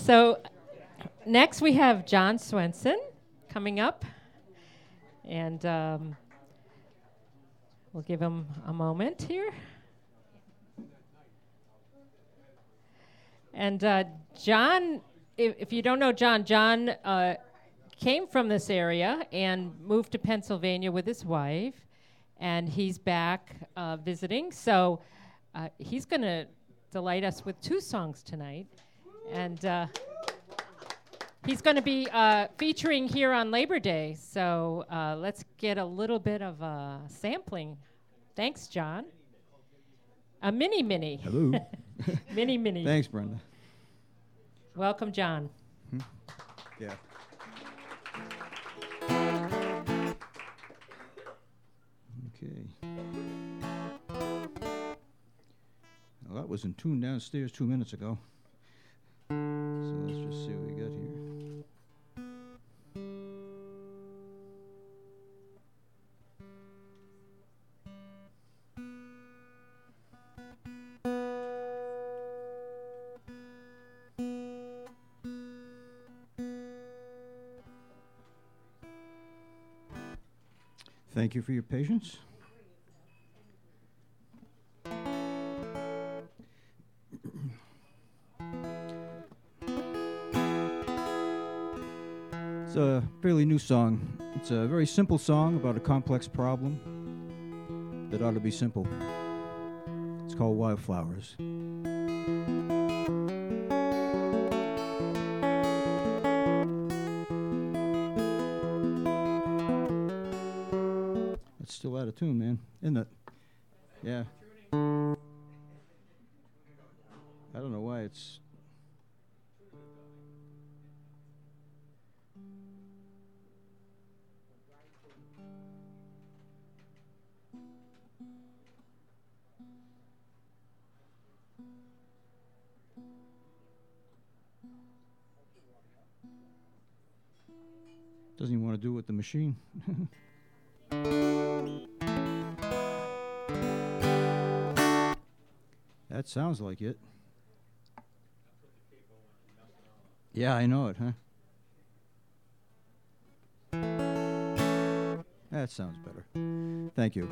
So next we have John Swenson coming up, and we'll give him a moment here. And John, if you don't know John, John came from this area and moved to Pennsylvania with his wife, and he's back visiting. So he's going to delight us with 2 songs tonight. And he's going to be featuring here on Labor Day. So let's get a little bit of sampling. Thanks, John. A mini. Hello. Mini. Thanks, Brenda. Welcome, John. Yeah. Okay. Well, that was in tune downstairs 2 minutes ago. So let's just see what we got here. Thank you for your patience. It's a fairly new song. It's a very simple song about a complex problem that ought to be simple. It's called Wildflowers. It's still out of tune, man, isn't it? Yeah. I don't know why it's... Doesn't even want to do it with the machine. That sounds like it. Yeah, I know it, huh? That sounds better. Thank you.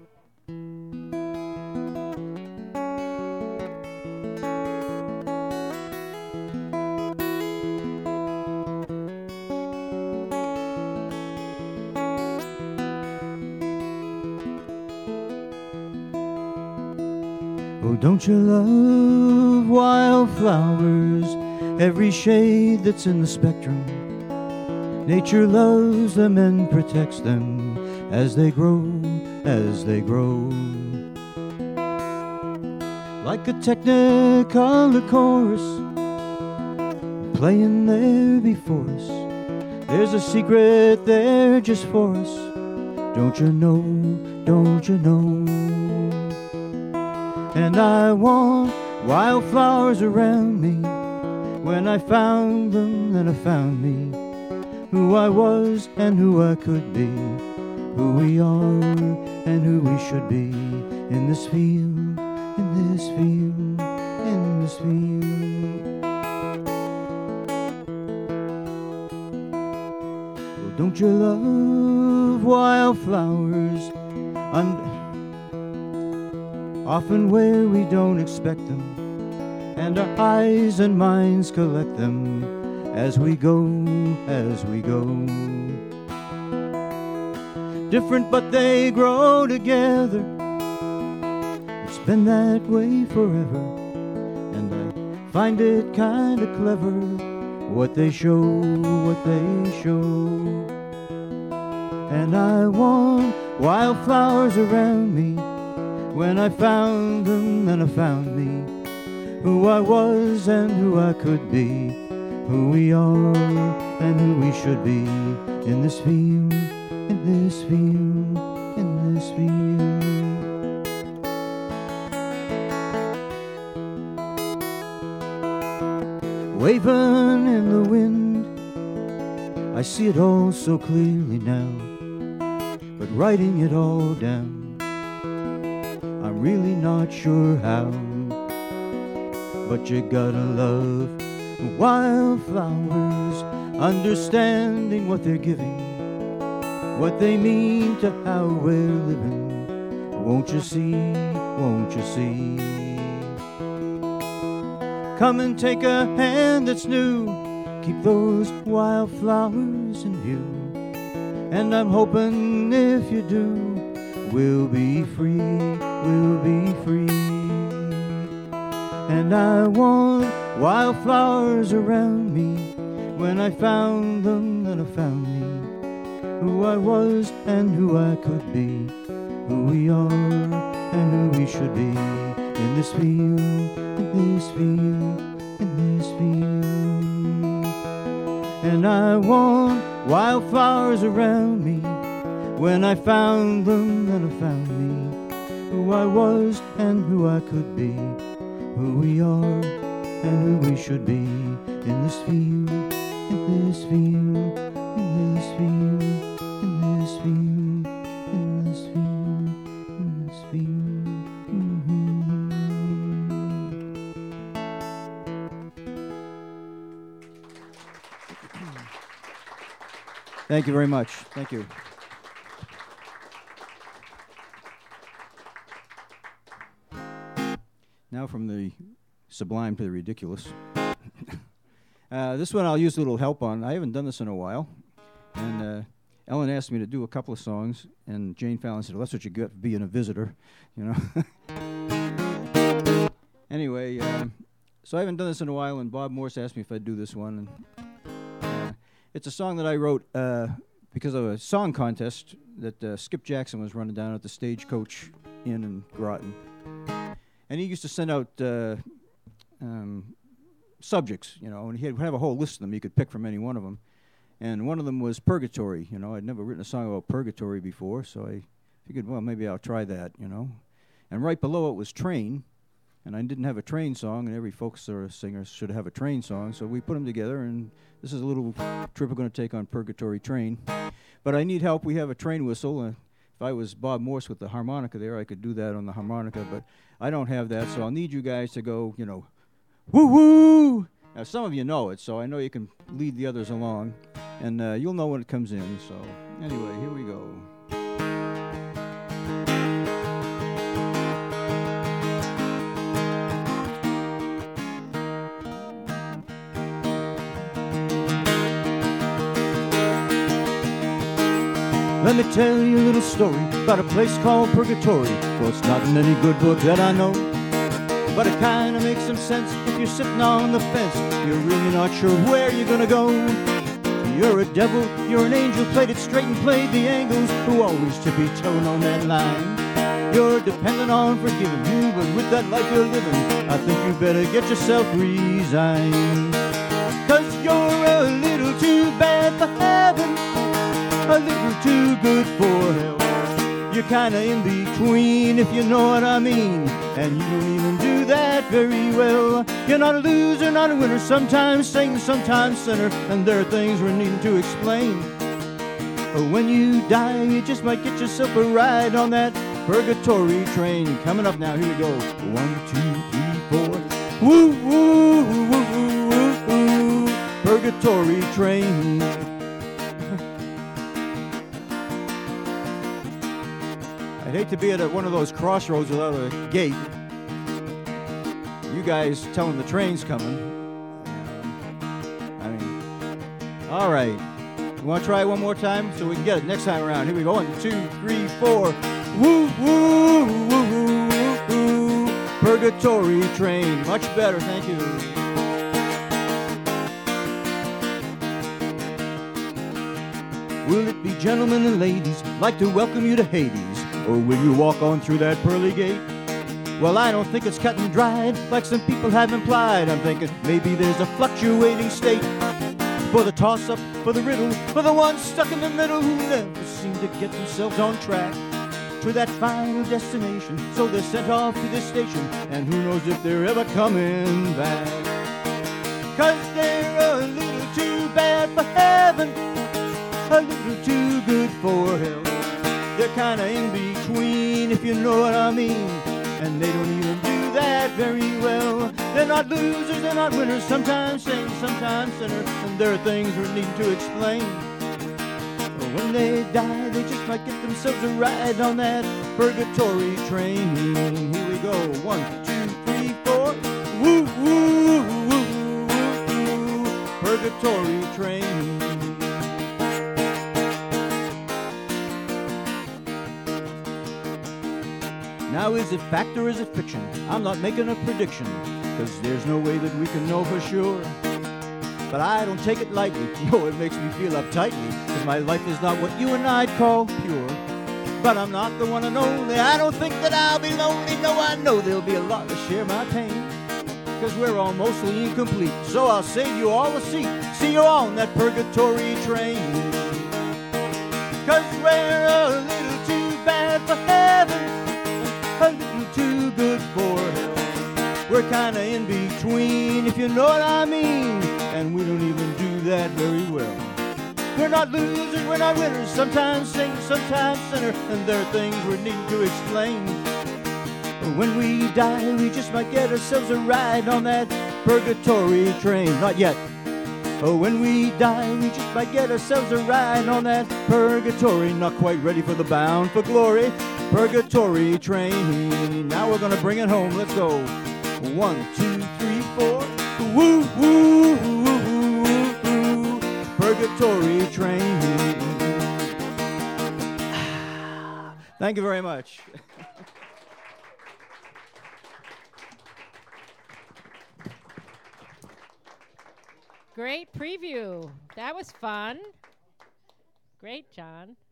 Oh, don't you love wildflowers, every shade that's in the spectrum? Nature loves them and protects them as they grow, as they grow. Like a technicolor chorus playing there before us, there's a secret there just for us. Don't you know, don't you know? And I want wildflowers around me. When I found them, then I found me. Who I was and who I could be. Who we are and who we should be. In this field, in this field, in this field. Well, don't you love wildflowers? Often where we don't expect them, and our eyes and minds collect them as we go, as we go. Different but they grow together. It's been that way forever, and I find it kind of clever what they show, what they show. And I want wildflowers around me. When I found them, then I found me. Who I was and who I could be. Who we are and who we should be. In this field, in this field, in this field. Waving in the wind, I see it all so clearly now. But writing it all down, I'm really not sure how. But you gotta love wildflowers, understanding what they're giving, what they mean to how we're living. Won't you see, won't you see? Come and take a hand that's new, keep those wildflowers in view. And I'm hoping if you do, we'll be free, we'll be free. And I want wildflowers around me. When I found them, then I found me, who I was and who I could be, who we are and who we should be, in this field, in this field, in this field. And I want wildflowers around me. When I found them, then I found me, who I was and who I could be, who we are and who we should be, in this field, in this field, in this field, in this field, in this field, in this field. Thank you very much. Thank you. Now from the sublime to the ridiculous. This one I'll use a little help on. I haven't done this in a while. And Ellen asked me to do a couple of songs, and Jane Fallon said, well, that's what you get for being a visitor, you know. Anyway, so I haven't done this in a while, and Bob Morse asked me if I'd do this one. And it's a song that I wrote because of a song contest that Skip Jackson was running down at the Stagecoach Inn in Groton. And he used to send out subjects, you know, and he'd have a whole list of them. You could pick from any one of them. And one of them was Purgatory, you know. I'd never written a song about Purgatory before, so I figured, well, maybe I'll try that, you know. And right below it was Train, and I didn't have a Train song, and every folk sort of singer should have a Train song, so we put them together, and this is a little trip we're going to take on Purgatory Train. But I need help. We have a train whistle. If I was Bob Morse with the harmonica there, I could do that on the harmonica, but I don't have that, so I'll need you guys to go, you know, woo-woo! Now, some of you know it, so I know you can lead the others along, and you'll know when it comes in, so anyway, here we go. Let me tell you a little story about a place called Purgatory. Well, it's not in any good book that I know, but it kind of makes some sense if you're sitting on the fence. You're really not sure where you're gonna go. You're a devil, you're an angel, played it straight and played the angles, who always tippy-toeing on that line. You're dependent on forgiving you, but with that life you're living, I think you better get yourself resigned. 'Cause you're a little too bad for heaven, a little too good for hell. You're kinda in between, if you know what I mean, and you don't even do that very well. You're not a loser, not a winner, sometimes saint, sometimes sinner, and there are things we're needing to explain. But when you die, you just might get yourself a ride on that Purgatory train. Coming up now, here we go. 1, 2, 3, 4. Woo, woo, woo, woo, woo, woo. Purgatory train. I'd hate to be at one of those crossroads without a gate. You guys telling the train's coming. All right. You want to try it one more time so we can get it next time around? Here we go. 1, 2, 3, 4. Woo, woo, woo, woo, woo. Purgatory train. Much better, thank you. Will it be gentlemen and ladies like to welcome you to Hades? Or will you walk on through that pearly gate? Well, I don't think it's cut and dried like some people have implied. I'm thinking maybe there's a fluctuating state for the toss-up, for the riddle, for the ones stuck in the middle who never seem to get themselves on track to that final destination. So they're sent off to this station, and who knows if they're ever coming back. 'Cause they're a little too bad for heaven, a little too good for hell. They're kinda in between, if you know what I mean, and they don't even do that that very well. They're not losers, they're not winners, sometimes saints, sometimes sinners, and there are things we need to explain. When they die, they just might get themselves a ride on that purgatory train. Here we go, 1, 2, 3, 4. Woo, woo, woo, woo, woo, purgatory train. Now is it fact or is it fiction? I'm not making a prediction, 'cause there's no way that we can know for sure. But I don't take it lightly, no, it makes me feel uptightly, 'cause my life is not what you and I'd call pure. But I'm not the one and only, I don't think that I'll be lonely. No, I know there'll be a lot to share my pain, 'cause we're all mostly incomplete. So I'll save you all a seat, see you on that purgatory train. 'Cause we're a little too bad for heaven, a little too good for hell. We're kinda in between, if you know what I mean, and we don't even do that very well. We're not losers, we're not winners, sometimes saints, sometimes sinner, and there are things we need to explain. When we die, we just might get ourselves a ride on that purgatory train. Not yet. When we die, we just might get ourselves a ride on that purgatory. Not quite ready for the bound for glory purgatory train. Now we're gonna bring it home. Let's go. 1, 2, 3, 4. Woo, woo, woo, woo, woo, purgatory train. Thank you very much. Great preview. That was fun. Great, John.